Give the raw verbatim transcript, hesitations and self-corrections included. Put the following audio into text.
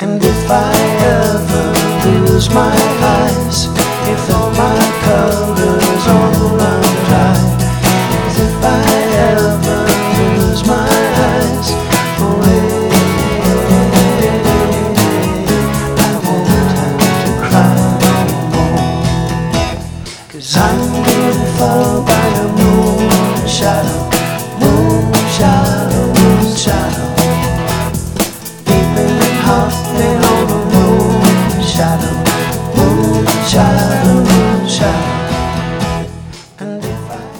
And if I ever lose my eyes, if all my colors all run dry, as if I ever lose my eyes away, I won't have to cry no more, 'cause I'm gonna fall by a moon shadow.